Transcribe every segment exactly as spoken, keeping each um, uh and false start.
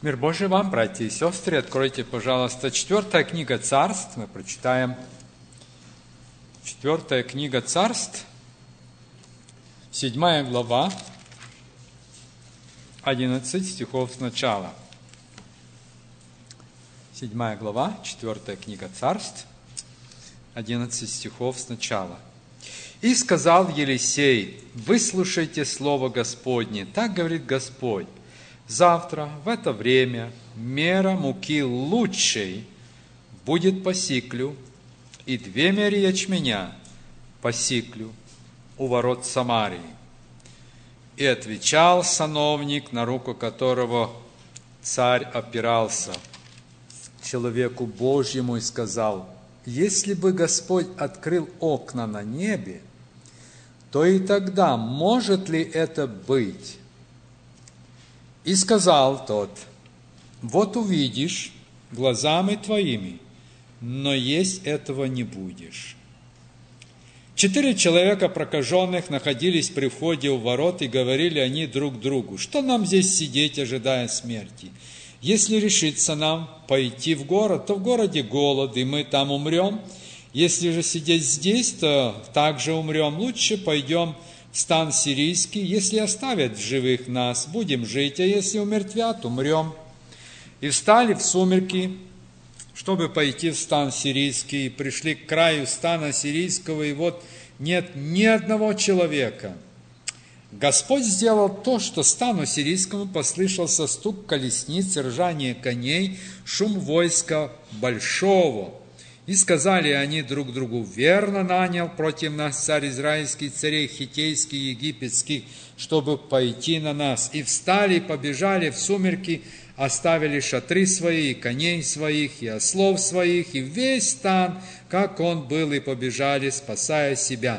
Мир Божий вам, братья и сестры. Откройте, пожалуйста, четвертая книга Царств. Мы прочитаем четвертая книга Царств, седьмая глава, одиннадцать стихов сначала. Седьмая глава, четвертая книга Царств, одиннадцать стихов сначала. «И сказал Елисей: выслушайте слово Господне, так говорит Господь. Завтра в это время мера муки лучшей будет по сиклю, и две меры ячменя по сиклю у ворот Самарии. И отвечал сановник, на руку которого царь опирался, человеку Божьему, и сказал: если бы Господь открыл окна на небе, то и тогда может ли это быть? И сказал тот: вот увидишь глазами твоими, но есть этого не будешь. Четыре человека прокаженных находились при входе у ворот, и говорили они друг другу: что нам здесь сидеть, ожидая смерти? Если решится нам пойти в город, то в городе голод, и мы там умрем. Если же сидеть здесь, то также умрем. Лучше пойдем в стан сирийский. Если оставят в живых нас, будем жить, а если умертвят, умрем. И встали в сумерки, чтобы пойти в стан сирийский, и пришли к краю стана сирийского, и вот нет ни одного человека. Господь сделал то, что стану сирийскому послышался стук колесниц, ржание коней, шум войска большого. И сказали они друг другу: верно нанял против нас царь израильский, царей хиттейских, египетских, чтобы пойти на нас. И встали, и побежали в сумерки, оставили шатры свои, и коней своих, и ослов своих, и весь стан, как он был, и побежали, спасая себя.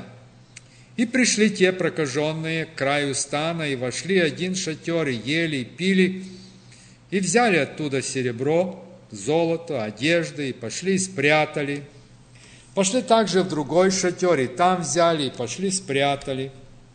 И пришли те прокаженные к краю стана, и вошли один шатер, и ели, и пили, и взяли оттуда серебро, золото, одежды, и пошли и спрятали. Пошли также в другой шатер, и там взяли, и пошли спрятали.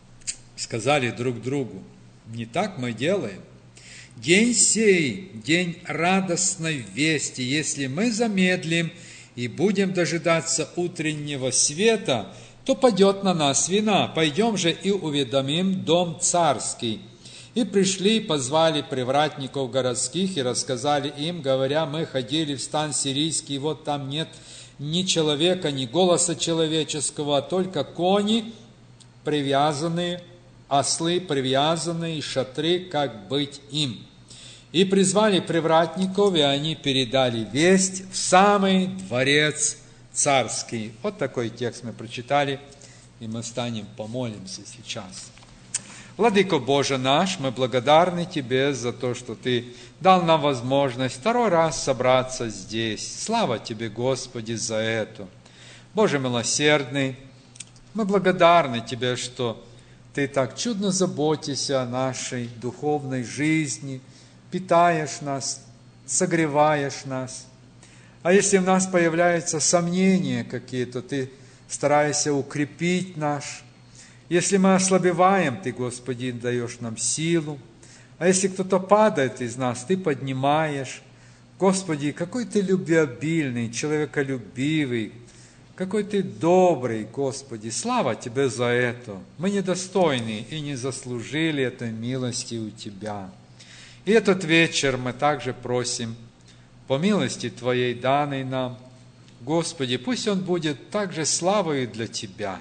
Сказали друг другу: не так мы делаем. День сей, день радостной вести, если мы замедлим и будем дожидаться утреннего света, то падет на нас вина. Пойдем же и уведомим дом царский. И пришли, и позвали привратников городских, и рассказали им, говоря: мы ходили в стан сирийский, и вот там нет ни человека, ни голоса человеческого, а только кони привязанные, ослы привязанные, и шатры, как быть им. И призвали привратников, и они передали весть в самый дворец царский. Вот такой текст мы прочитали, и мы встанем, помолимся сейчас. Владыко Боже наш, мы благодарны Тебе за то, что Ты дал нам возможность второй раз собраться здесь. Слава Тебе, Господи, за это. Боже милосердный, мы благодарны Тебе, что Ты так чудно заботишься о нашей духовной жизни, питаешь нас, согреваешь нас. А если в нас появляются сомнения какие-то, Ты стараешься укрепить наш. Если мы ослабеваем, Ты, Господи, даешь нам силу. А если кто-то падает из нас, Ты поднимаешь. Господи, какой Ты любвеобильный, человеколюбивый, какой Ты добрый, Господи. Слава Тебе за это. Мы недостойны и не заслужили этой милости у Тебя. И этот вечер мы также просим, по милости Твоей, данной нам, Господи, пусть он будет также славой для Тебя,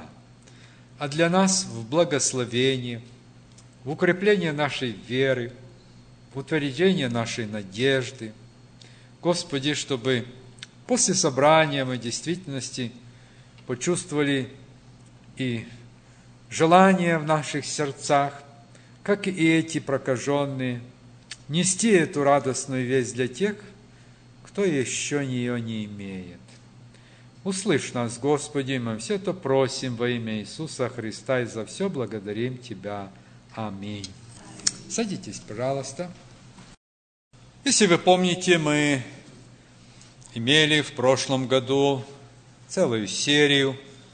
а для нас в благословении, в укреплении нашей веры, в утверждении нашей надежды. Господи, чтобы после собрания мы в действительности почувствовали и желание в наших сердцах, как и эти прокаженные, нести эту радостную весть для тех, кто еще ее не имеет. Услышь нас, Господи, мы все это просим во имя Иисуса Христа, и за все благодарим Тебя. Аминь. Садитесь, пожалуйста. Если вы помните, мы имели в прошлом году целую серию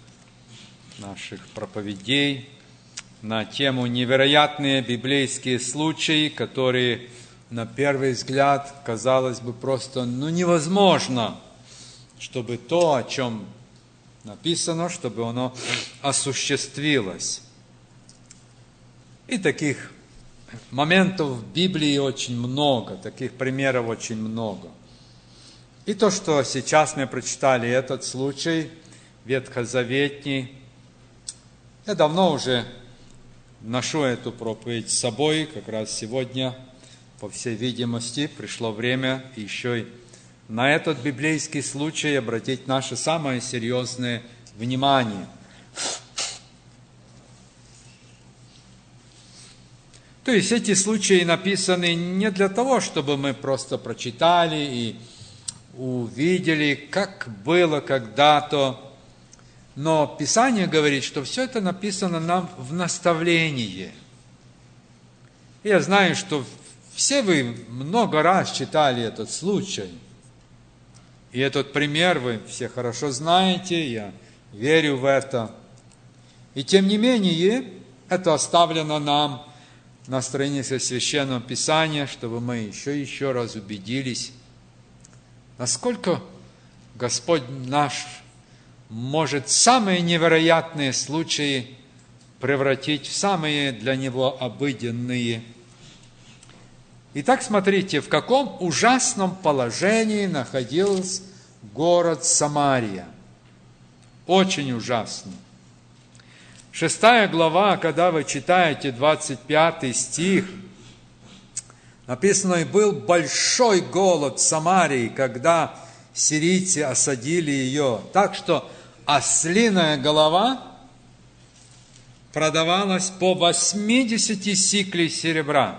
наших проповедей на тему «Невероятные библейские случаи, которые на первый взгляд, казалось бы, просто ну, невозможно, чтобы то, о чем написано, чтобы оно осуществилось. И таких моментов в Библии очень много, таких примеров очень много. И то, что сейчас мы прочитали, этот случай ветхозаветний, я давно уже ношу эту проповедь с собой, как раз сегодня, по всей видимости, пришло время еще и на этот библейский случай обратить наше самое серьезное внимание. То есть эти случаи написаны не для того, чтобы мы просто прочитали и увидели, как было когда-то, но Писание говорит, что все это написано нам в наставлении. Я знаю, что все вы много раз читали этот случай. И этот пример вы все хорошо знаете, я верю в это. И тем не менее, это оставлено нам на странице Священного Писания, чтобы мы еще и еще раз убедились, насколько Господь наш может самые невероятные случаи превратить в самые для Него обыденные. Итак, смотрите, в каком ужасном положении находился город Самария. Очень ужасно. Шестая глава, когда вы читаете двадцать пятый стих, написано: «И был большой голод в Самарии, когда сирийцы осадили ее, так что ослиная голова продавалась по восьмидесяти сиклей серебра».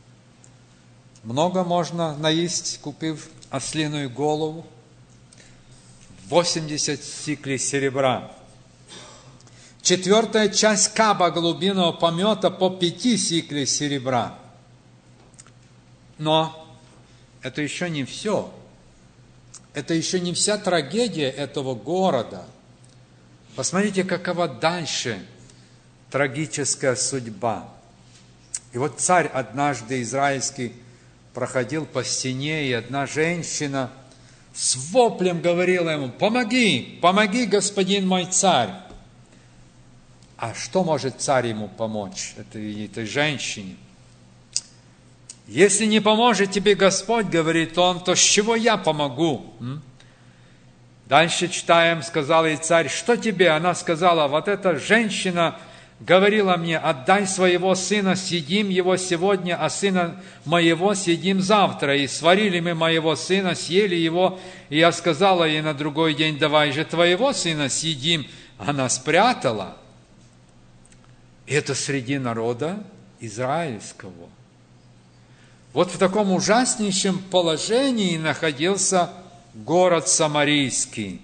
Много можно наесть, купив ослиную голову. восемьдесят сиклей серебра. Четвертая часть каба голубиного помета по пяти сиклей серебра. Но это еще не все. Это еще не вся трагедия этого города. Посмотрите, какова дальше трагическая судьба. И вот царь однажды израильский проходил по стене, и одна женщина с воплем говорила ему: «Помоги, помоги, господин мой царь». А что может царь ему помочь, этой, этой женщине? «Если не поможет тебе Господь, — говорит он, — то с чего я помогу?» Дальше читаем, сказал ей царь: «Что тебе?» Она сказала: «Вот эта женщина говорила мне: отдай своего сына, съедим его сегодня, а сына моего съедим завтра. И сварили мы моего сына, съели его, и я сказала ей на другой день: давай же твоего сына съедим». Она спрятала. И это среди народа израильского. Вот в таком ужаснейшем положении находился город Самарийский.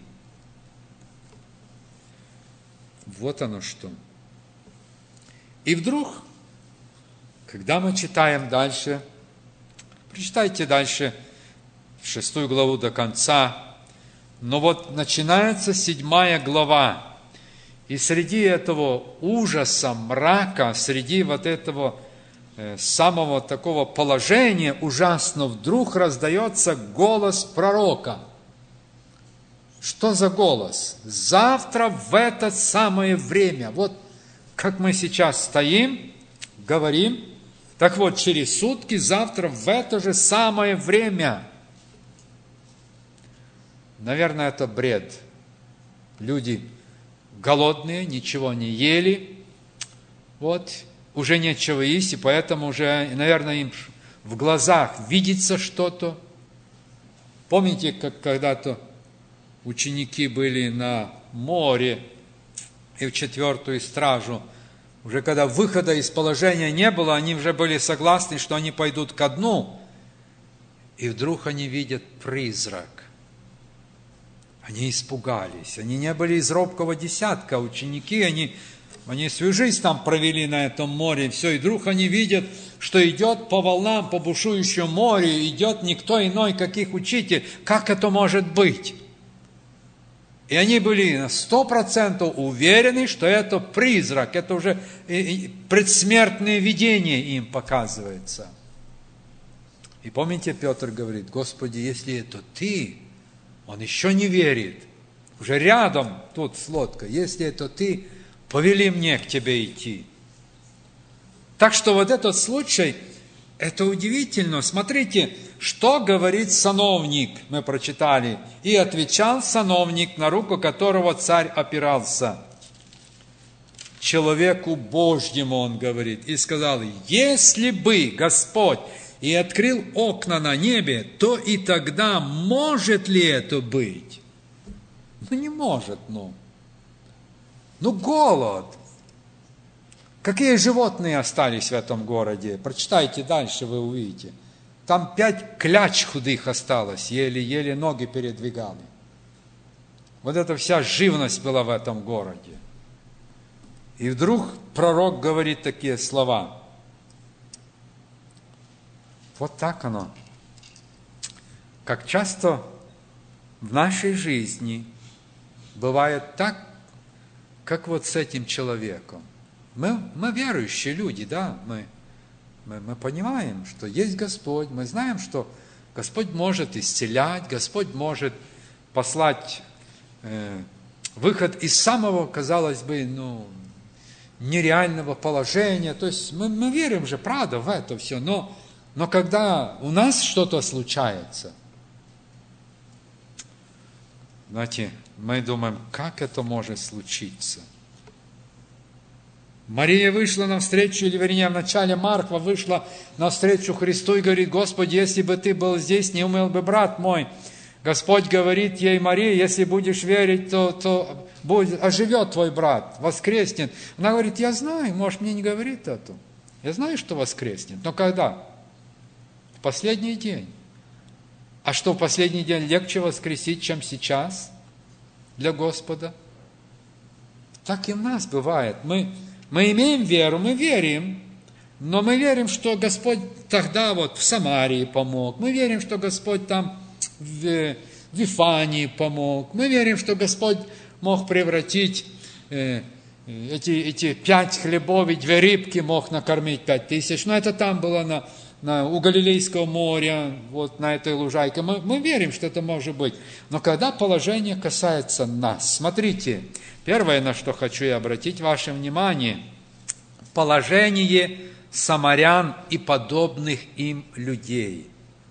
Вот оно что. И вдруг, когда мы читаем дальше, прочитайте дальше шестую главу до конца, но вот начинается седьмая глава, и среди этого ужаса, мрака, среди вот этого э, самого такого положения ужасно, вдруг раздается голос пророка. Что за голос? Завтра в это самое время, вот как мы сейчас стоим, говорим, так вот, через сутки, завтра в это же самое время. Наверное, это бред. Люди голодные, ничего не ели, вот, уже нечего есть, и поэтому уже, наверное, им в глазах видится что-то. Помните, как когда-то ученики были на море, и в четвертую стражу, уже когда выхода из положения не было, они уже были согласны, что они пойдут ко дну. И вдруг они видят призрак. Они испугались. Они не были из робкого десятка. Ученики, они, они свою жизнь там провели на этом море. Все, и вдруг они видят, что идет по волнам, по бушующему морю, идет никто иной, как их учитель. Как это может быть? И они были на сто процентов уверены, что это призрак, это уже предсмертное видение им показывается. И помните, Петр говорит: Господи, если это Ты, он еще не верит, уже рядом тут с лодкой, если это Ты, повели мне к Тебе идти. Так что вот этот случай, это удивительно. Смотрите, что говорит сановник, мы прочитали. И отвечал сановник, на руку которого царь опирался. Человеку Божьему он говорит, и сказал: если бы Господь и открыл окна на небе, то и тогда может ли это быть? Ну, не может, ну. Ну, голод. Какие животные остались в этом городе? Прочитайте дальше, вы увидите. Там пять кляч худых осталось, еле-еле ноги передвигали. Вот эта вся живность была в этом городе. И вдруг пророк говорит такие слова. Вот так оно. Как часто в нашей жизни бывает так, как вот с этим человеком. Мы, мы верующие люди, да, мы, мы, мы понимаем, что есть Господь, мы знаем, что Господь может исцелять, Господь может послать э, выход из самого, казалось бы, ну, нереального положения. То есть мы, мы верим же, правда, в это все, но, но когда у нас что-то случается, знаете, мы думаем, как это может случиться? Мария вышла навстречу, или вернее, в начале Марква вышла навстречу Христу и говорит: Господи, если бы Ты был здесь, не умер бы брат мой. Господь говорит ей: Мария, если будешь верить, то, то будет, оживет твой брат, воскреснет. Она говорит: я знаю, может, мне не говорит это. Я знаю, что воскреснет. Но когда? В последний день. А что, в последний день легче воскресить, чем сейчас для Господа? Так и у нас бывает. Мы... Мы имеем веру, мы верим, но мы верим, что Господь тогда вот в Самарии помог, мы верим, что Господь там в Вифании помог, мы верим, что Господь мог превратить э, эти, эти пять хлебов и две рыбки, мог накормить пять тысяч, но это там было на, на, у Галилейского моря, вот на этой лужайке, мы, мы верим, что это может быть, но когда положение касается нас, смотрите, первое, на что хочу я обратить ваше внимание, положение самарян и подобных им людей.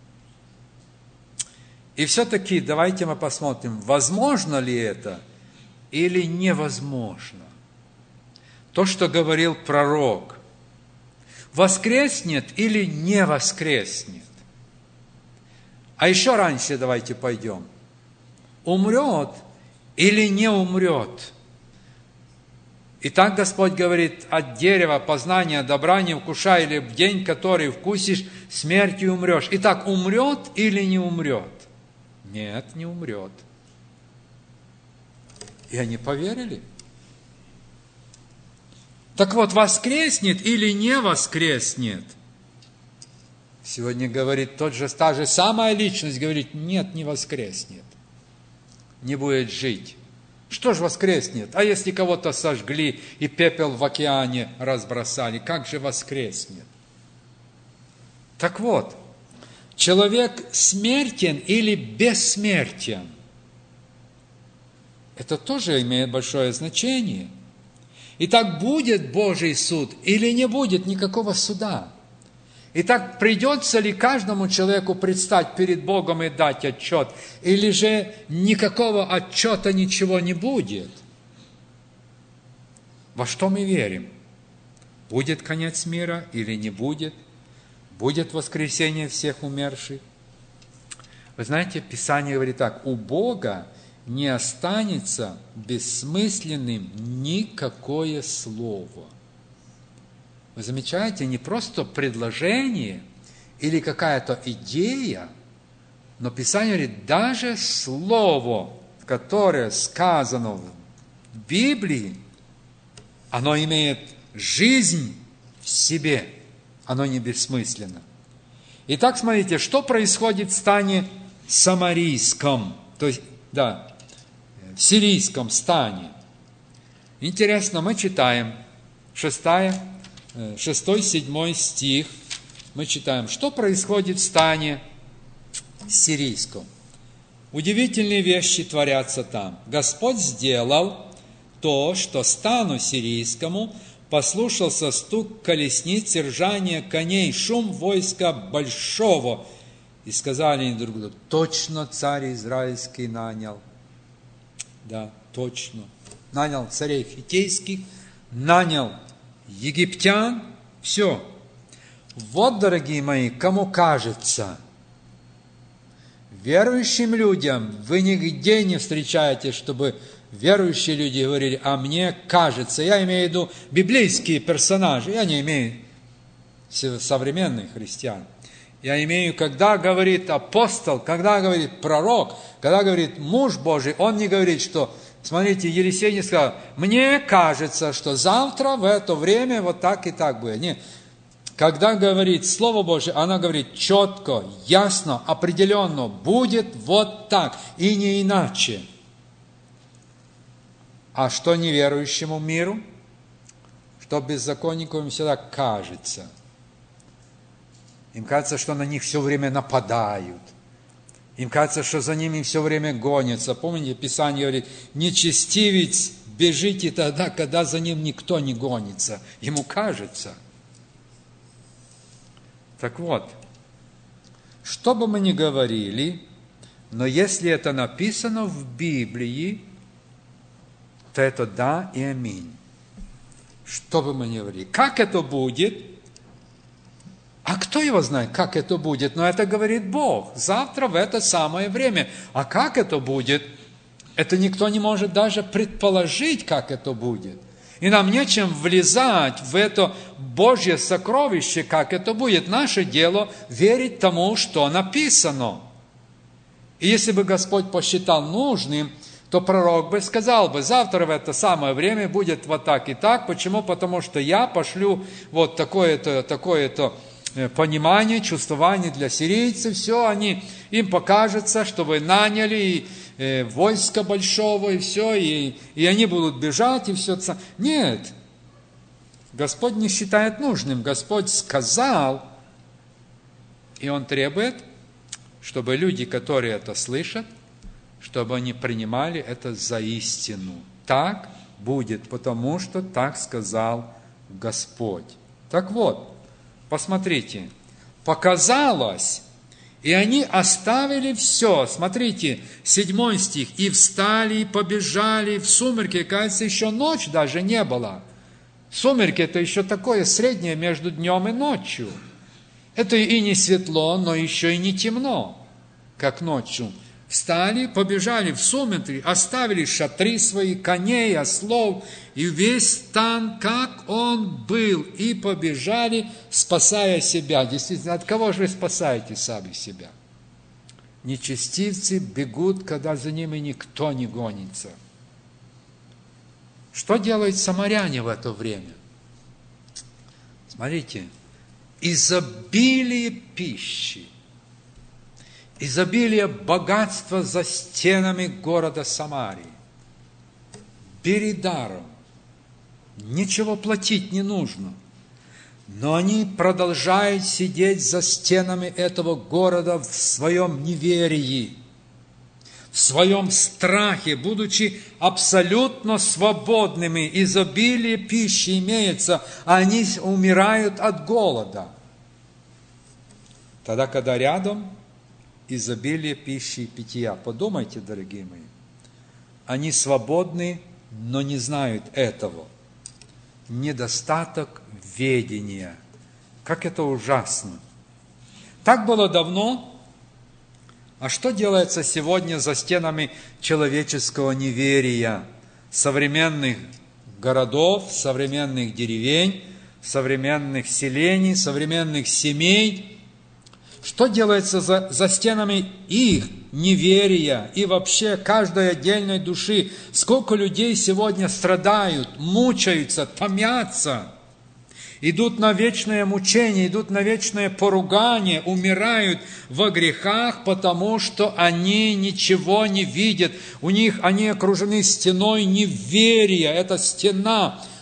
И все-таки давайте мы посмотрим, возможно ли это или невозможно. То, что говорил пророк, воскреснет или не воскреснет. А еще раньше давайте пойдем. Умрет или не умрет. Итак, Господь говорит: от дерева познания добра не вкушай, или в день, который вкусишь, смертью умрешь. Итак, умрет или не умрет? Нет, не умрет. И они поверили. Так вот, воскреснет или не воскреснет? Сегодня говорит тот же, та же самая личность, говорит: нет, не воскреснет. Не будет жить. Что ж воскреснет? А если кого-то сожгли и пепел в океане разбросали, как же воскреснет? Так вот, человек смертен или бессмертен? Это тоже имеет большое значение. Итак, будет Божий суд или не будет никакого суда? Итак, придется ли каждому человеку предстать перед Богом и дать отчет, или же никакого отчета ничего не будет? Во что мы верим? Будет конец мира или не будет? Будет воскресение всех умерших? Вы знаете, Писание говорит так: у Бога не останется бессмысленным никакое слово. Вы замечаете, не просто предложение или какая-то идея, но Писание говорит, даже слово, которое сказано в Библии, оно имеет жизнь в себе, оно не бессмысленно. Итак, смотрите, что происходит в стане самарийском, то есть, да, в сирийском стане. Интересно, мы читаем шестая, шестой, седьмой стих мы читаем, что происходит в стане сирийском. Удивительные вещи творятся там. Господь сделал то, что стану сирийскому послушался стук колесниц, ржание коней, шум войска большого. И сказали они друг другу: точно царь израильский нанял. Да, точно. Нанял царей хиттейских, нанял египтян. Все. Вот, дорогие мои, кому кажется, верующим людям вы нигде не встречаете, чтобы верующие люди говорили: а мне кажется. Я имею в виду библейские персонажи, я не имею современных христиан. Я имею, когда говорит апостол, когда говорит пророк, когда говорит муж Божий, он не говорит, что, смотрите, Елисей не сказал: мне кажется, что завтра в это время вот так и так будет. Нет. Когда говорит Слово Божие, она говорит четко, ясно, определенно: будет вот так и не иначе. А что неверующему миру? Что беззаконнику им всегда кажется. Им кажется, что на них все время нападают. Им кажется, что за ними все время гонятся. Помните, Писание говорит: нечестивец бежите тогда, когда за ним никто не гонится. Ему кажется. Так вот, что бы мы ни говорили, но если это написано в Библии, то это да и аминь. Что бы мы ни говорили. Как это будет? А кто его знает, как это будет? Но это говорит Бог. Завтра в это самое время. А как это будет? Это никто не может даже предположить, как это будет. И нам нечем влезать в это Божье сокровище, как это будет. Наше дело верить тому, что написано. И если бы Господь посчитал нужным, то пророк бы сказал бы: завтра в это самое время будет вот так и так. Почему? Потому что я пошлю вот такое-то, такое-то понимание, чувствование для сирийцев. Все, они, им покажется, что вы наняли и войско большого, и все, и, и они будут бежать, и все. Нет, Господь не считает нужным. Господь сказал, и Он требует, чтобы люди, которые это слышат, чтобы они принимали это за истину. Так будет, потому что так сказал Господь. Так вот, посмотрите, показалось, и они оставили все. Смотрите, седьмой стих. И встали, и побежали в сумерки. Кажется, еще ночь даже не было. Сумерки – это еще такое среднее между днем и ночью. Это и не светло, но еще и не темно, как ночью. Встали, побежали в сумерки, оставили шатры свои, коней, ослов, и весь стан, как он был, и побежали, спасая себя. Действительно, от кого же вы спасаете сами себя? Нечестивцы бегут, когда за ними никто не гонится. Что делают самаряне в это время? Смотрите, изобилие пищи, изобилие богатства за стенами города Самарии. Бери даром. Ничего платить не нужно. Но они продолжают сидеть за стенами этого города в своем неверии, в своем страхе, будучи абсолютно свободными. Изобилие пищи имеется, а они умирают от голода. Тогда, когда рядом изобилие пищи и питья. Подумайте, дорогие мои. Они свободны, но не знают этого. Недостаток ведения. Как это ужасно. Так было давно. А что делается сегодня за стенами человеческого неверия? Современных городов, современных деревень, современных селений, современных семей. Что делается за, за стенами их неверия и вообще каждой отдельной души? Сколько людей сегодня страдают, мучаются, томятся, идут на вечное мучение, идут на вечное поругание, умирают во грехах, потому что они ничего не видят. У них они окружены стеной неверия. Эта стена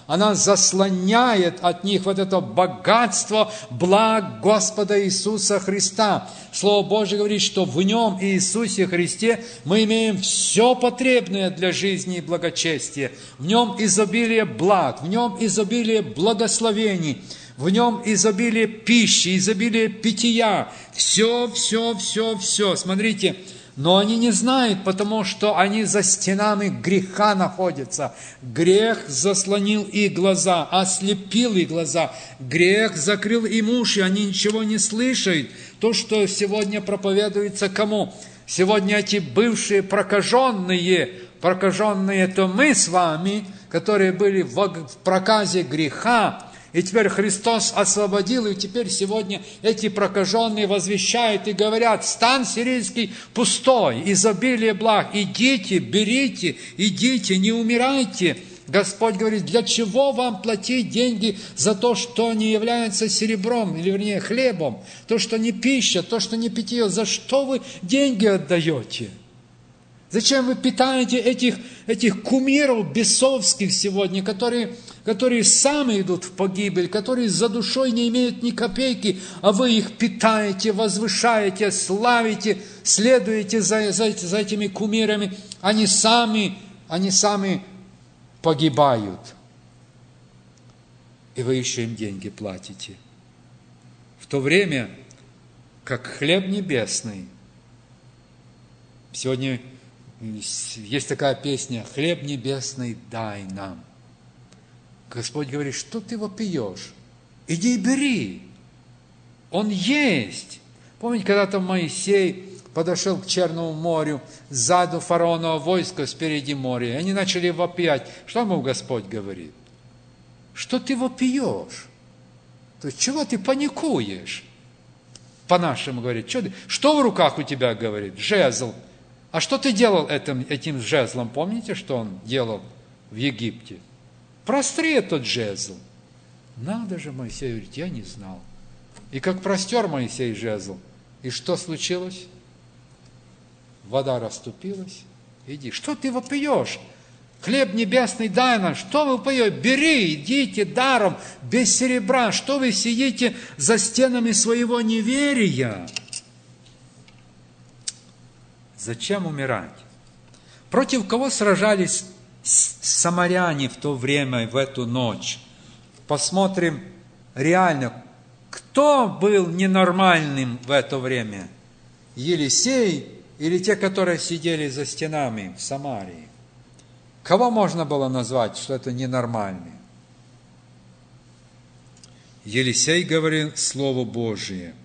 она заслоняет от них вот это богатство благ Господа Иисуса Христа. Слово Божье говорит, что в Нем, Иисусе Христе, мы имеем все потребное для жизни и благочестия. В Нем изобилие благ, в Нем изобилие благословений, в Нем изобилие пищи, изобилие питья. Все, все, все, все. Смотрите, но они не знают, потому что они за стенами греха находятся. Грех заслонил их глаза, ослепил их глаза. Грех закрыл им уши, они ничего не слышат. То, что сегодня проповедуется кому? Сегодня эти бывшие прокаженные, прокаженные, это мы с вами, которые были в проказе греха, и теперь Христос освободил, и теперь сегодня эти прокаженные возвещают и говорят: стан сирийский пустой, изобилие благ, идите, берите, идите, не умирайте. Господь говорит: для чего вам платить деньги за то, что не является серебром, или вернее хлебом, то, что не пища, то, что не питье, за что вы деньги отдаете? Зачем вы питаете этих, этих кумиров бесовских сегодня, которые, которые сами идут в погибель, которые за душой не имеют ни копейки, а вы их питаете, возвышаете, славите, следуете за, за, за этими кумирами, они сами, они сами погибают. И вы еще им деньги платите. В то время, как хлеб небесный, сегодня есть такая песня: «Хлеб небесный дай нам». Господь говорит: что ты вопиешь? Иди и бери. Он есть. Помните, когда-то Моисей подошел к Черному морю, сзади фараонова войска, спереди моря, и они начали вопиять. Что ему Господь говорит? Что ты вопиешь? То есть, чего ты паникуешь? По-нашему говорит. Что, что в руках у тебя, говорит? Жезл. А что ты делал этим, этим жезлом? Помните, что он делал в Египте? Простри этот жезл. Надо же, Моисей говорит: я не знал. И как простер Моисей жезл, и что случилось? Вода расступилась. Иди. Что ты вопиешь? Хлеб небесный дай нам. Что вы вопиете? Бери, идите даром, без серебра. Что вы сидите за стенами своего неверия? Зачем умирать? Против кого сражались самаряне в то время, в эту ночь? Посмотрим реально, кто был ненормальным в это время? Елисей или те, которые сидели за стенами в Самарии? Кого можно было назвать, что это ненормальный? Елисей говорил Слово Божие: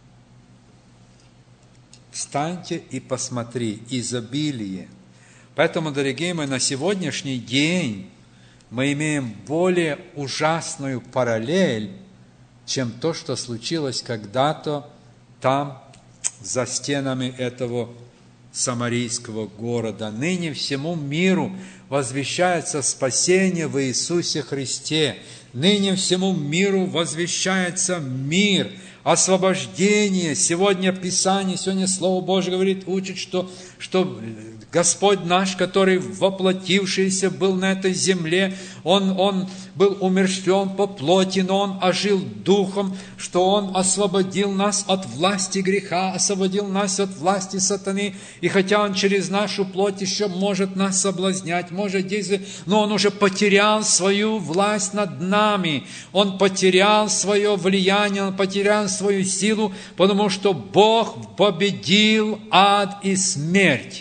встаньте и посмотри, изобилие. Поэтому, дорогие мои, на сегодняшний день мы имеем более ужасную параллель, чем то, что случилось когда-то там, за стенами этого самарийского города. Ныне всему миру возвещается спасение в Иисусе Христе. Ныне всему миру возвещается мир, освобождение. Сегодня Писание, сегодня Слово Божье говорит, учит, что, что Господь наш, который воплотившийся был на этой земле, Он, он был умерщвлен по плоти, но Он ожил духом, что Он освободил нас от власти греха, освободил нас от власти сатаны. И хотя Он через нашу плоть еще может нас соблазнять, может действовать, но Он уже потерял свою власть над нами. Он потерял свое влияние, Он потерял свою силу, потому что Бог победил ад и смерть.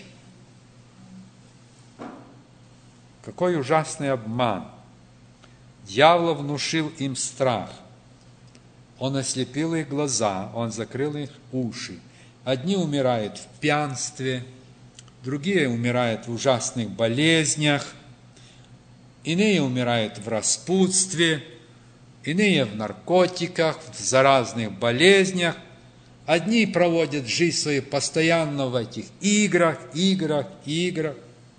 Какой ужасный обман! Дьявол внушил им страх. Он ослепил их глаза, он закрыл их уши. Одни умирают в пьянстве, другие умирают в ужасных болезнях, иные умирают в распутстве, иные в наркотиках, в заразных болезнях. Одни проводят жизнь свою постоянно в этих играх, играх, играх.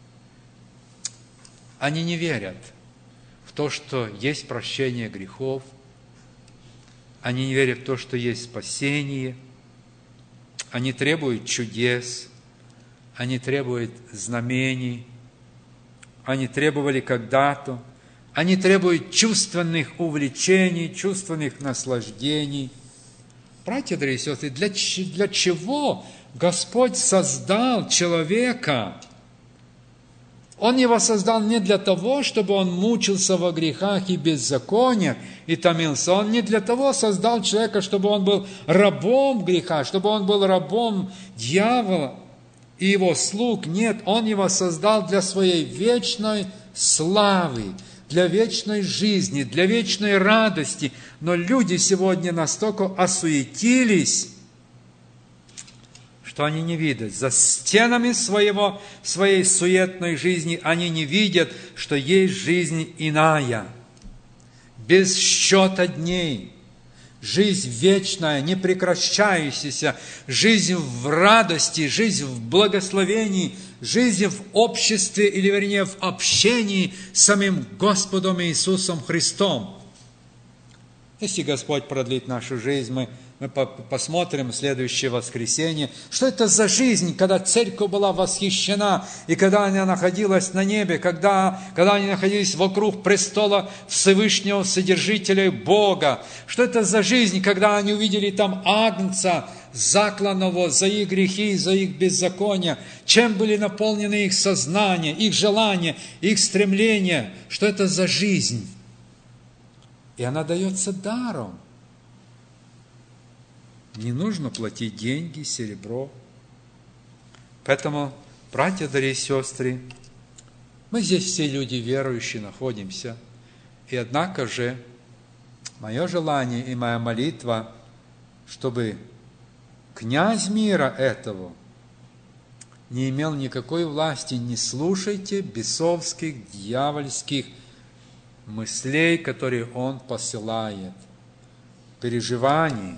Они не верят в то, что есть прощение грехов. Они не верят в то, что есть спасение. Они требуют чудес. Они требуют знамений. Они требовали когда-то. Они требуют чувственных увлечений, чувственных наслаждений. Братья, дорогие сестры, для, для чего Господь создал человека? Он его создал не для того, чтобы он мучился во грехах и беззакониях и томился. Он не для того создал человека, чтобы он был рабом греха, чтобы он был рабом дьявола и его слуг. Нет, он его создал для своей вечной славы, для вечной жизни, для вечной радости. Но люди сегодня настолько осуетились, что они не видят. За стенами своего, своей суетной жизни они не видят, что есть жизнь иная, без счета дней. Жизнь вечная, непрекращающаяся, жизнь в радости, жизнь в благословении, жизнь в обществе, или вернее в общении с самим Господом Иисусом Христом. Если Господь продлит нашу жизнь, мы, мы посмотрим в следующее воскресенье, что это за жизнь, когда церковь была восхищена, и когда она находилась на небе, когда, когда они находились вокруг престола Всевышнего Вседержителя Бога. Что это за жизнь, когда они увидели там Агнца, закланного за их грехи, за их беззакония, чем были наполнены их сознание, их желания, их стремления, что это за жизнь. И она дается даром. Не нужно платить деньги, серебро. Поэтому, братья, дорогие сестры, мы здесь все люди верующие находимся. И однако же, мое желание и моя молитва, чтобы князь мира этого не имел никакой власти. Не слушайте бесовских, дьявольских мыслей, которые он посылает, переживаний.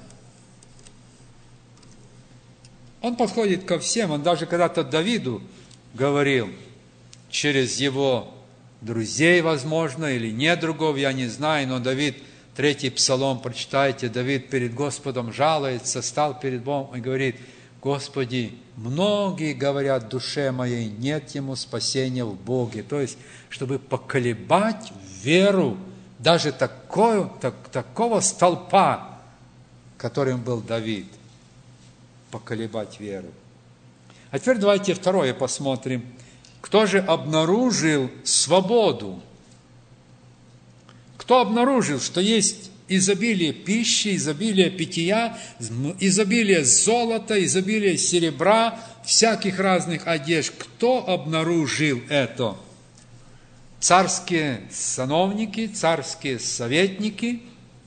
Он подходит ко всем. Он даже когда-то Давиду говорил, через его друзей, возможно, или недругов, я не знаю, но Давид, третий псалом, прочитайте, Давид перед Господом жалуется, стал перед Богом и говорит: Господи, многие говорят в душе моей, нет ему спасения в Боге. То есть, чтобы поколебать веру даже такого, так, такого столпа, которым был Давид. Поколебать веру. А теперь давайте второе посмотрим. Кто же обнаружил свободу? Кто обнаружил, что есть изобилие пищи, изобилие питья, изобилие золота, изобилие серебра, всяких разных одежд? Кто обнаружил это? Царские сановники, царские советники,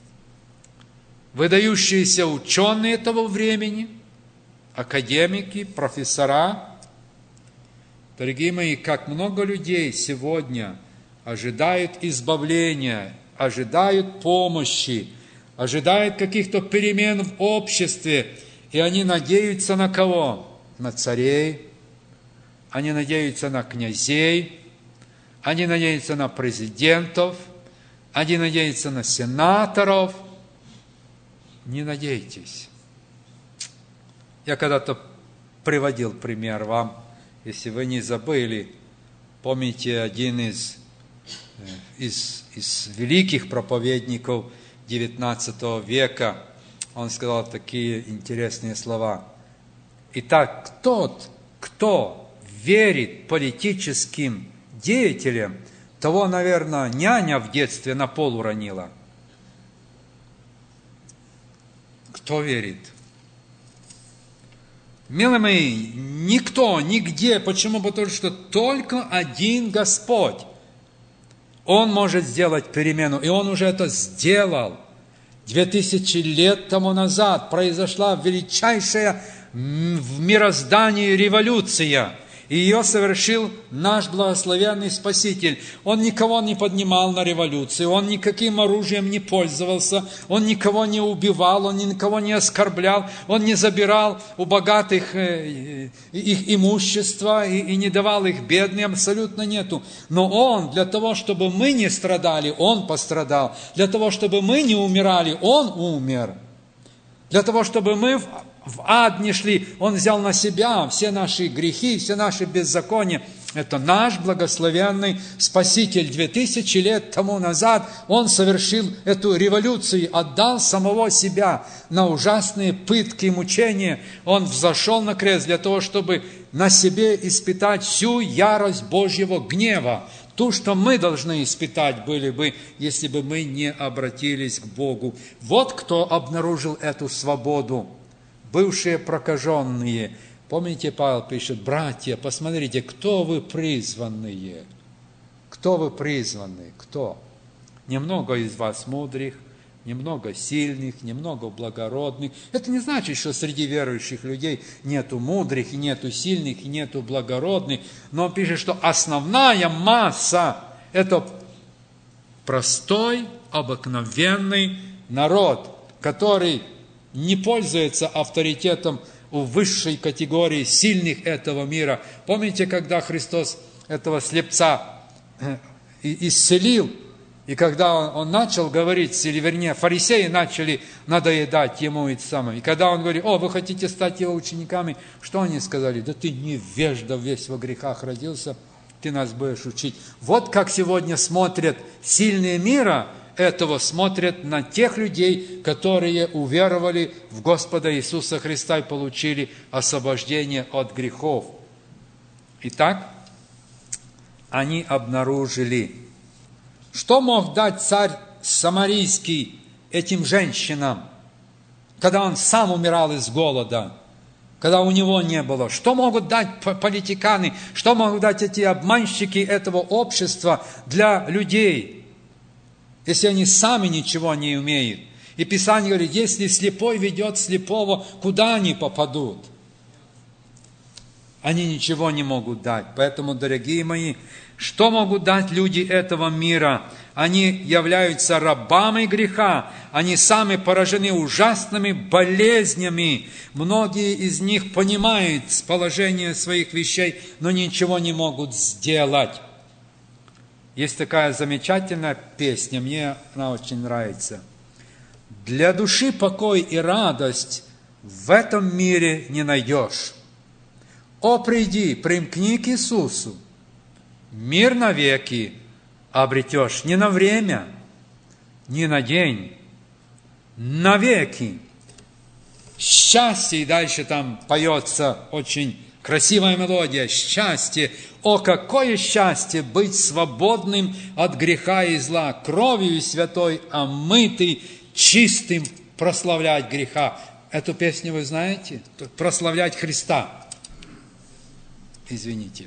выдающиеся ученые того времени, академики, профессора. Дорогие мои, как много людей сегодня ожидают избавления, ожидают помощи, ожидают каких-то перемен в обществе, и они надеются на кого? На царей, они надеются на князей, они надеются на президентов, они надеются на сенаторов. Не надейтесь. Я когда-то приводил пример вам, если вы не забыли, помните, один из, из, из великих проповедников девятнадцатого века, он сказал такие интересные слова. Итак, тот, кто верит политическим деятелям, того, наверное, няня в детстве на пол уронила. Кто верит? Милые мои, никто, нигде. Почему? Потому что только один Господь. Он может сделать перемену, и Он уже это сделал. Две тысячи лет тому назад произошла величайшая в мироздании революция. И ее совершил наш благословенный Спаситель. Он никого не поднимал на революцию, он никаким оружием не пользовался, он никого не убивал, он никого не оскорблял, он не забирал у богатых их имущество и, и не давал их бедным, абсолютно нету. Но он, для того, чтобы мы не страдали, он пострадал. Для того, чтобы мы не умирали, он умер. Для того, чтобы мы в ад не шли, Он взял на себя все наши грехи, все наши беззакония. Это наш благословенный Спаситель. Две тысячи лет тому назад Он совершил эту революцию, отдал самого себя на ужасные пытки и мучения. Он взошел на крест для того, чтобы на себе испытать всю ярость Божьего гнева. Ту, что мы должны испытать были бы, если бы мы не обратились к Богу. Вот кто обнаружил эту свободу. Бывшие прокаженные. Помните, Павел пишет: братья, посмотрите, кто вы призванные? Кто вы призванные? Кто? Немного из вас мудрых, немного сильных, немного благородных. Это не значит, что среди верующих людей нету мудрых, и нету сильных, и нету благородных. Но он пишет, что основная масса – это простой, обыкновенный народ, который не пользуется авторитетом у высшей категории сильных этого мира. Помните, когда Христос этого слепца исцелил, и когда он, он начал говорить, или вернее, фарисеи начали надоедать ему и самое. И когда он говорит: о, вы хотите стать его учениками, что они сказали? Да ты невежда, весь во грехах родился, ты нас будешь учить. Вот как сегодня смотрят сильные мира этого, смотрят на тех людей, которые уверовали в Господа Иисуса Христа и получили освобождение от грехов. Итак, они обнаружили, что мог дать царь самарийский этим женщинам, когда он сам умирал из голода, когда у него не было. Что могут дать политиканы, что могут дать эти обманщики этого общества для людей, если они сами ничего не умеют? И Писание говорит: если слепой ведет слепого, куда они попадут? Они ничего не могут дать. Поэтому, дорогие мои, что могут дать люди этого мира? Они являются рабами греха. Они сами поражены ужасными болезнями. Многие из них понимают положение своих вещей, но ничего не могут сделать. Есть такая замечательная песня, мне она очень нравится. Для души покой и радость в этом мире не найдешь. О, приди, примкни к Иисусу, мир навеки обретешь. Не на время, не на день, навеки. Счастье, и дальше там поется очень красивая мелодия. Счастье. О, какое счастье быть свободным от греха и зла, кровью святой омытый, чистым прославлять греха. Эту песню вы знаете? Прославлять Христа. Извините.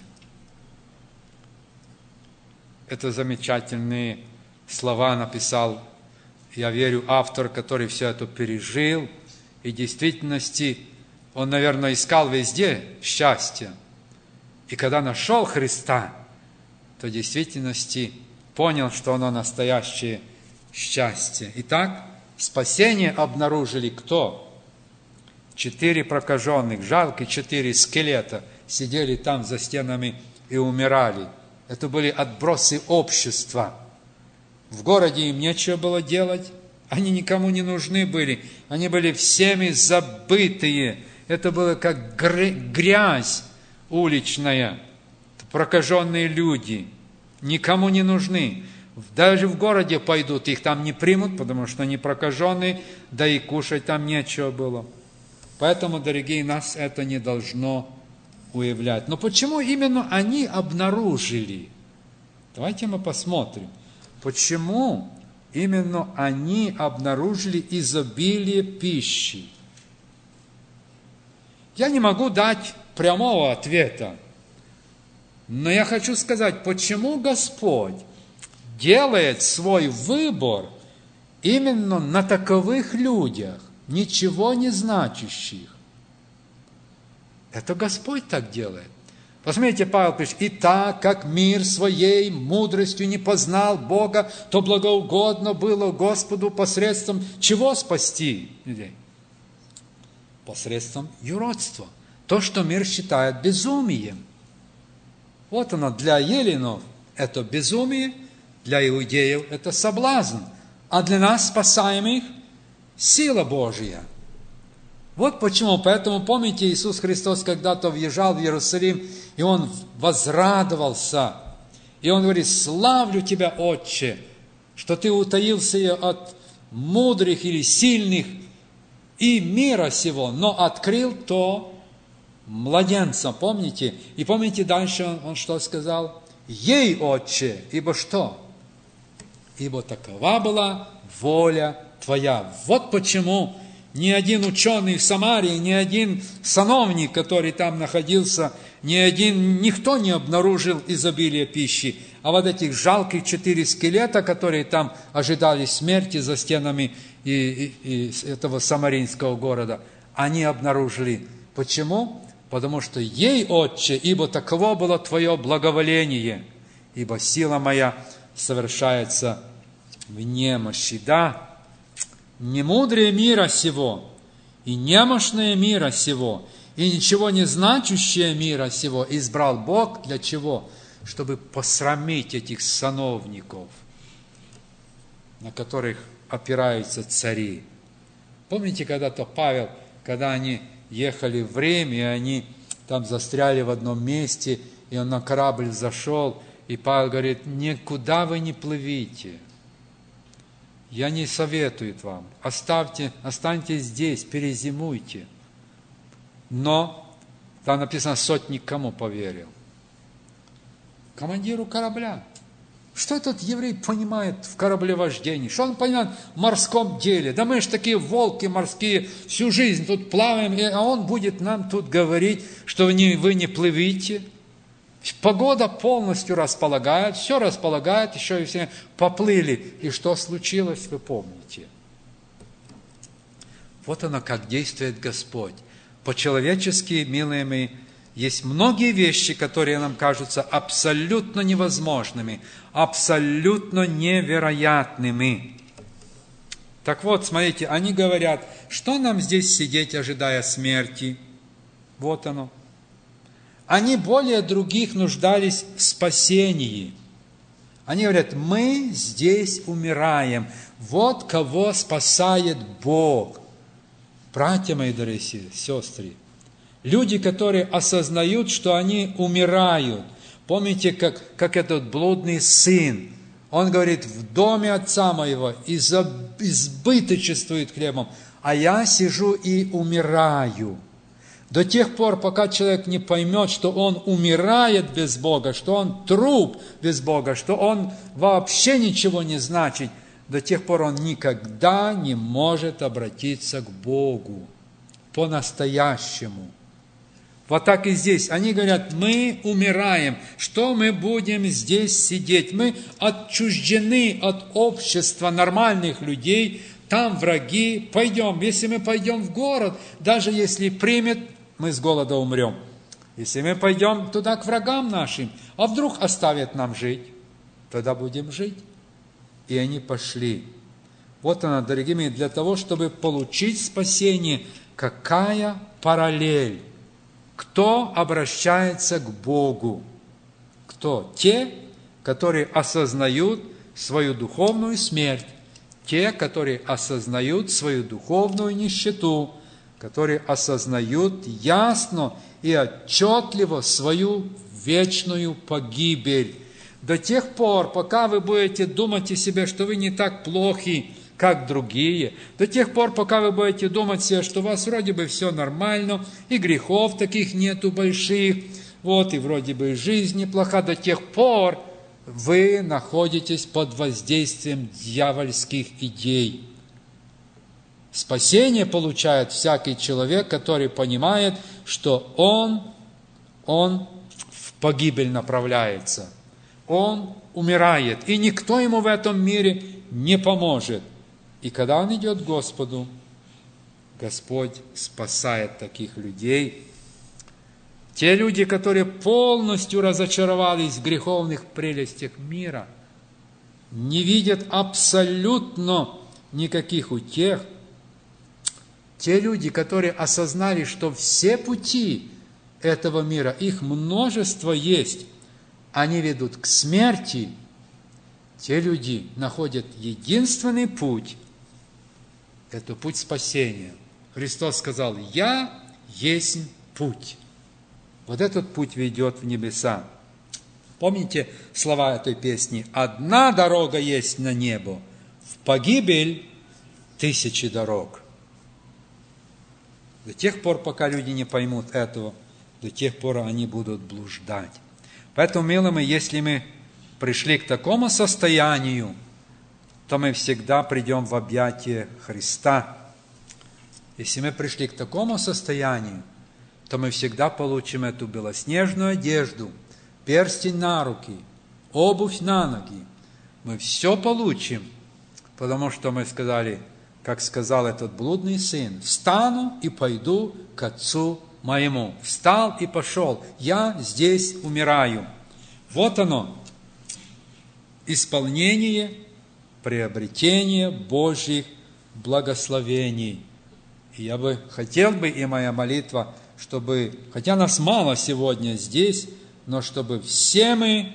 Это замечательные слова написал, я верю, автор, который все это пережил. И в действительности он, наверное, искал везде счастье. И когда нашел Христа, то в действительности понял, что оно настоящее счастье. Итак, спасение обнаружили кто? Четыре прокаженных, жалкие четыре скелета сидели там за стенами и умирали. Это были отбросы общества. В городе им нечего было делать, они никому не нужны были, они были всеми забытые. Это было как грязь уличная, прокаженные люди, никому не нужны. Даже в городе пойдут, их там не примут, потому что они прокаженные, да и кушать там нечего было. Поэтому, дорогие, нас это не должно уявлять. Но почему именно они обнаружили? Давайте мы посмотрим. Почему именно они обнаружили изобилие пищи? Я не могу дать прямого ответа, но я хочу сказать, почему Господь делает свой выбор именно на таковых людях, ничего не значащих. Это Господь так делает. Посмотрите, Павел пишет: «И так, как мир своей мудростью не познал Бога, то благоугодно было Господу посредством чего спасти людей? Посредством юродства. То, что мир считает безумием. Вот оно, для еленов это безумие, для иудеев это соблазн, а для нас, спасаемых, сила Божья». Вот почему. Поэтому, помните, Иисус Христос когда-то въезжал в Иерусалим, и он возрадовался. И он говорит: славлю тебя, Отче, что ты утаился от мудрых или сильных и мира сего, но открыл то младенцам. Помните? И помните дальше он, он что сказал? Ей, Отче, ибо что? Ибо такова была воля Твоя. Вот почему ни один ученый в Самарии, ни один сановник, который там находился, ни один, никто не обнаружил изобилие пищи. А вот этих жалких четыре скелета, которые там ожидали смерти за стенами и, и, и этого самаринского города, они обнаружили. Почему? Потому что ей, Отче, ибо таково было Твое благоволение, ибо сила моя совершается в немощи. Да, немудрее мира сего, и немощное мира сего, и ничего не значащее мира сего избрал Бог для чего? Чтобы посрамить этих сановников, на которых опираются цари. Помните, когда-то Павел, когда они ехали в Рим, и они там застряли в одном месте, и он на корабль зашел, и Павел говорит: никуда вы не плывите. Я не советую вам. Оставьте, останьтесь здесь, перезимуйте. Но, там написано, сотник кому поверил? Командиру корабля. Что этот еврей понимает в кораблевождении? Что он понимает в морском деле? Да мы же такие волки морские, всю жизнь тут плаваем, а он будет нам тут говорить, что вы не, вы не плывите. Погода полностью располагает, все располагает, еще и все поплыли. И что случилось, вы помните. Вот оно, как действует Господь. По-человечески, милые мои, есть многие вещи, которые нам кажутся абсолютно невозможными, абсолютно невероятными. Так вот, смотрите, они говорят: что нам здесь сидеть, ожидая смерти? Вот оно. Они более других нуждались в спасении. Они говорят: мы здесь умираем. Вот кого спасает Бог. Братья мои дорогие сестры, люди, которые осознают, что они умирают. Помните, как, как этот блудный сын, он говорит: в доме отца моего избыточествует хлебом, а я сижу и умираю. До тех пор, пока человек не поймет, что он умирает без Бога, что он труп без Бога, что он вообще ничего не значит, до тех пор он никогда не может обратиться к Богу по-настоящему. Вот так и здесь. Они говорят: мы умираем. Что мы будем здесь сидеть? Мы отчуждены от общества нормальных людей. Там враги. Пойдем. Если мы пойдем в город, даже если примет, мы с голода умрем. Если мы пойдем туда к врагам нашим, а вдруг оставят нам жить, тогда будем жить. И они пошли. Вот она, дорогие мои, для того, чтобы получить спасение, какая параллель? Кто обращается к Богу? Кто? Те, которые осознают свою духовную смерть, те, которые осознают свою духовную нищету, которые осознают ясно и отчетливо свою вечную погибель. До тех пор, пока вы будете думать о себе, что вы не так плохи, как другие, до тех пор, пока вы будете думать себе, что у вас вроде бы все нормально, и грехов таких нету больших, вот, и вроде бы жизнь неплоха, до тех пор вы находитесь под воздействием дьявольских идей. Спасение получает всякий человек, который понимает, что он, он в погибель направляется. Он умирает, и никто ему в этом мире не поможет. И когда он идет к Господу, Господь спасает таких людей. Те люди, которые полностью разочаровались в греховных прелестях мира, не видят абсолютно никаких утех. Те люди, которые осознали, что все пути этого мира, их множество есть, они ведут к смерти. Те люди находят единственный путь. Это путь спасения. Христос сказал: «Я есть путь». Вот этот путь ведет в небеса. Помните слова этой песни? «Одна дорога есть на небо, в погибель тысячи дорог». До тех пор, пока люди не поймут этого, до тех пор они будут блуждать. Поэтому, милые мои, если мы пришли к такому состоянию, то мы всегда придем в объятия Христа. Если мы пришли к такому состоянию, то мы всегда получим эту белоснежную одежду, перстень на руки, обувь на ноги. Мы все получим, потому что мы сказали, как сказал этот блудный сын: «Встану и пойду к отцу моему». Встал и пошел. Я здесь умираю. Вот оно, исполнение, приобретение Божьих благословений. И я бы хотел бы, и моя молитва, чтобы, хотя нас мало сегодня здесь, но чтобы все мы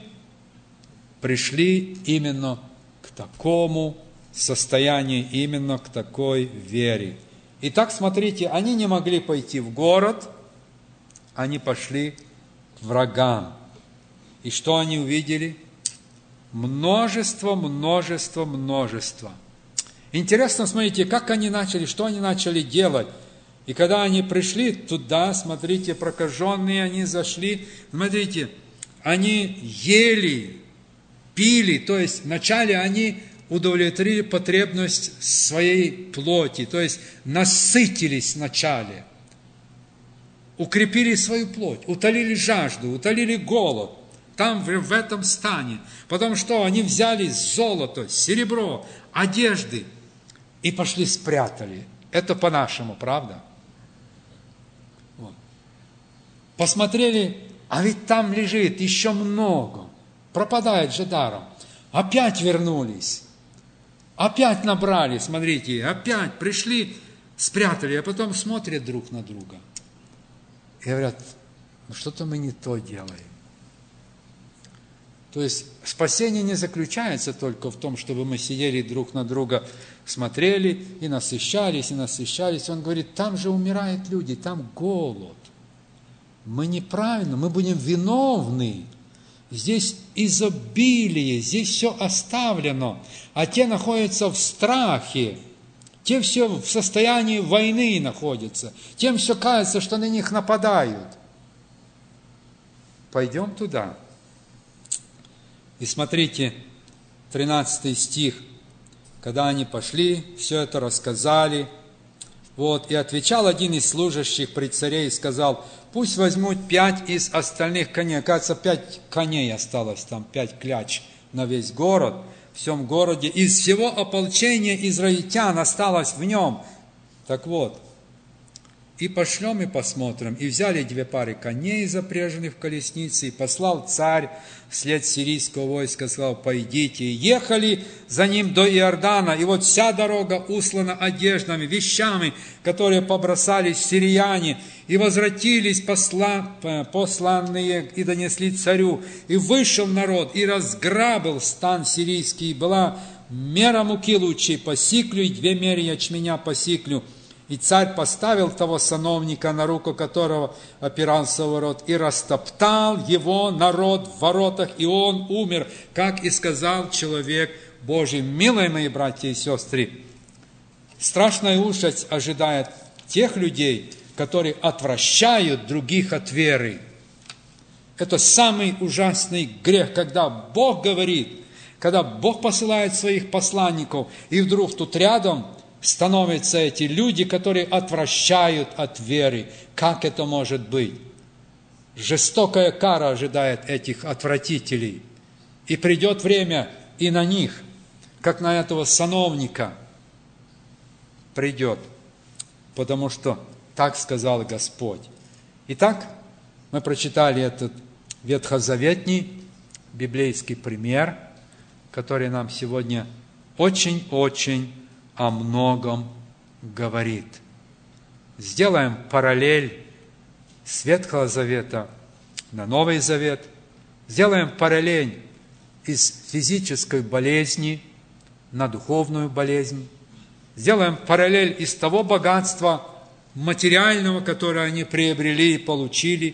пришли именно к такому состоянию, именно к такой вере. Итак, смотрите, они не могли пойти в город, они пошли к врагам. И что они увидели? Множество, множество, множество. Интересно, смотрите, как они начали, что они начали делать. И когда они пришли туда, смотрите, прокаженные, они зашли, смотрите, они ели, пили, то есть вначале они удовлетворили потребность своей плоти, то есть насытились вначале, укрепили свою плоть, утолили жажду, утолили голод, там в, в этом стане. Потом что? Они взяли золото, серебро, одежды и пошли спрятали. Это по-нашему, правда? Вот. Посмотрели, а ведь там лежит еще много, пропадает же даром. Опять вернулись. Опять набрали, смотрите, опять пришли, спрятали, а потом смотрят друг на друга. И говорят, ну что-то мы не то делаем. То есть спасение не заключается только в том, чтобы мы сидели друг на друга, смотрели и насыщались, и насыщались. Он говорит, там же умирают люди, там голод. Мы неправильно, мы будем виновны. Здесь изобилие, здесь все оставлено, а те находятся в страхе, те все в состоянии войны находятся, тем все кажется, что на них нападают. Пойдем туда. И смотрите, тринадцатый стих, когда они пошли, все это рассказали. Вот, и отвечал один из служащих при царе и сказал, пусть возьмут пять из остальных коней. Оказывается, пять коней осталось там, пять кляч на весь город, в всем городе. Из всего ополчения израильтян осталось в нем. Так вот, и пошлем и посмотрим. И взяли две пары коней, запряженных в колесницы, и послал царь вслед сирийского войска, сказал, пойдите. И ехали за ним до Иордана, и вот вся дорога услана одеждами, вещами, которые побросали сирияне, и возвратились посла, посланные и донесли царю. И вышел народ, и разграбил стан сирийский, и была мера муки лучшей по сиклю, и две меры ячменя по сиклю. И царь поставил того сановника, на руку которого опирался ворот, и растоптал его народ в воротах, и он умер, как и сказал человек Божий. Милые мои братья и сестры, страшная участь ожидает тех людей, которые отвращают других от веры. Это самый ужасный грех, когда Бог говорит, когда Бог посылает своих посланников, и вдруг тут рядом становятся эти люди, которые отвращают от веры. Как это может быть? Жестокая кара ожидает этих отвратителей. И придет время и на них, как на этого сановника придет. Потому что так сказал Господь. Итак, мы прочитали этот ветхозаветний библейский пример, который нам сегодня очень-очень о многом говорит. Сделаем параллель с Ветхого Завета на Новый Завет. Сделаем параллель из физической болезни на духовную болезнь. Сделаем параллель из того богатства материального, которое они приобрели и получили,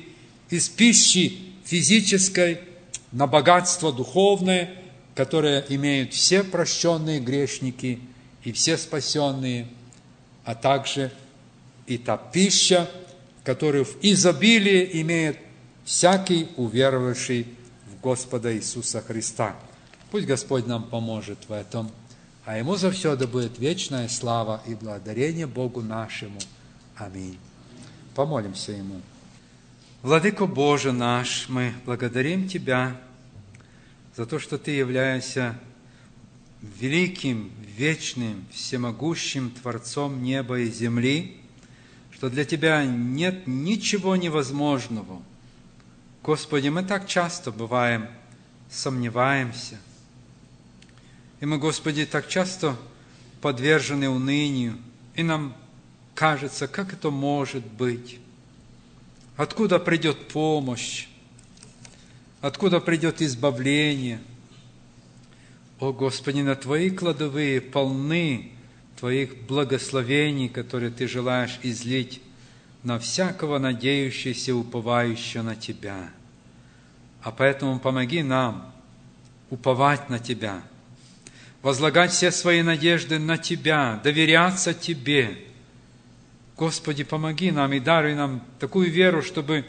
из пищи физической на богатство духовное, которое имеют все прощенные грешники и все спасенные, а также и та пища, которую в изобилии имеет всякий уверовавший в Господа Иисуса Христа. Пусть Господь нам поможет в этом, а Ему завсегда будет вечная слава и благодарение Богу нашему. Аминь. Помолимся Ему. Владыко Боже наш, мы благодарим Тебя за то, что Ты являешься великим, вечным, всемогущим Творцом неба и земли, что для Тебя нет ничего невозможного. Господи, мы так часто бываем, сомневаемся. И мы, Господи, так часто подвержены унынию, и нам кажется, как это может быть? Откуда придет помощь? Откуда придет избавление? О, Господи, на Твои кладовые полны Твоих благословений, которые Ты желаешь излить на всякого надеющегося, уповающего на Тебя. А поэтому помоги нам уповать на Тебя, возлагать все свои надежды на Тебя, доверяться Тебе. Господи, помоги нам и даруй нам такую веру, чтобы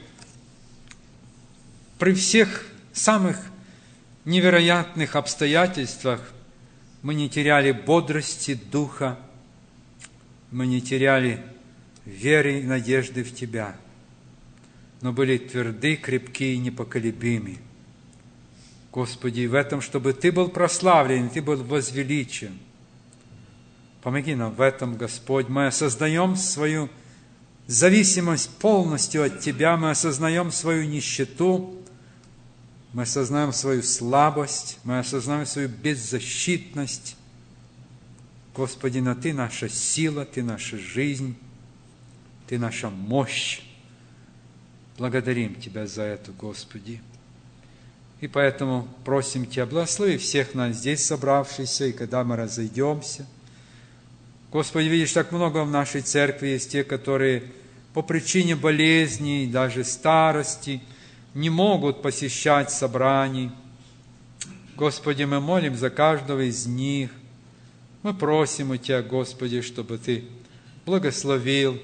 при всех самых невероятных обстоятельствах мы не теряли бодрости духа, мы не теряли веры и надежды в Тебя, но были тверды, крепки и непоколебимы. Господи, в этом, чтобы Ты был прославлен, Ты был возвеличен. Помоги нам в этом, Господь. Мы осознаем свою зависимость полностью от Тебя, мы осознаем свою нищету, мы осознаем свою слабость, мы осознаем свою беззащитность. Господи, но Ты наша сила, Ты наша жизнь, Ты наша мощь. Благодарим Тебя за это, Господи. И поэтому просим Тебя, благослови всех нас здесь собравшихся, и когда мы разойдемся. Господи, видишь, так много в нашей церкви есть те, которые по причине болезней, даже старости, не могут посещать собраний. Господи, мы молим за каждого из них. Мы просим у Тебя, Господи, чтобы Ты благословил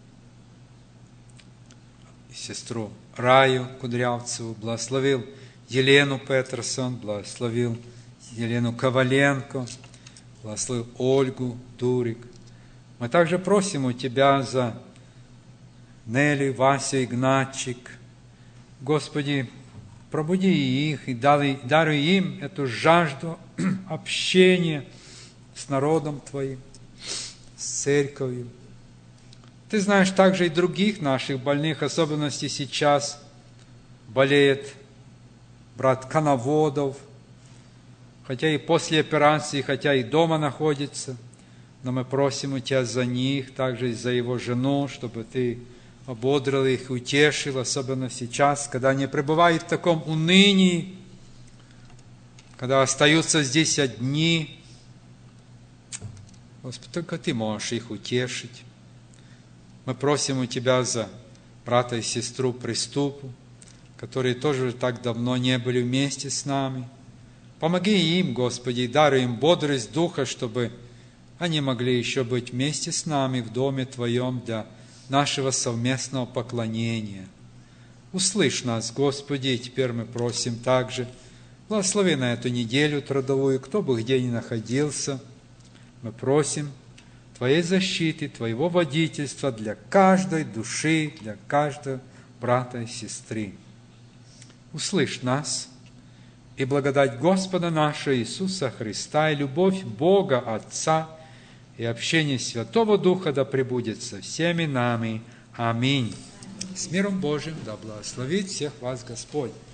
сестру Раю Кудрявцеву, благословил Елену Петерсон, благословил Елену Коваленко, благословил Ольгу Дурик. Мы также просим у Тебя за Нелли, Васю, Игнатчик. Господи, пробуди их и даруй им эту жажду общения с народом Твоим, с церковью. Ты знаешь также и других наших больных, особенности сейчас болеет брат Коноводов, хотя и после операции, хотя и дома находится, но мы просим у Тебя за них, также и за его жену, чтобы Ты ободрил их, утешил, особенно сейчас, когда они пребывают в таком унынии, когда остаются здесь одни. Господи, только Ты можешь их утешить. Мы просим у Тебя за брата и сестру Приступу, которые тоже так давно не были вместе с нами. Помоги им, Господи, и даруй им бодрость духа, чтобы они могли еще быть вместе с нами в Доме Твоем для нашего совместного поклонения. Услышь нас, Господи, и теперь мы просим также, благослови на эту неделю трудовую, кто бы где ни находился. Мы просим Твоей защиты, Твоего водительства для каждой души, для каждого брата и сестры. Услышь нас, и благодать Господа нашего Иисуса Христа, и любовь Бога Отца, и общение Святого Духа да пребудет со всеми нами. Аминь. С миром Божиим да благословит всех вас Господь.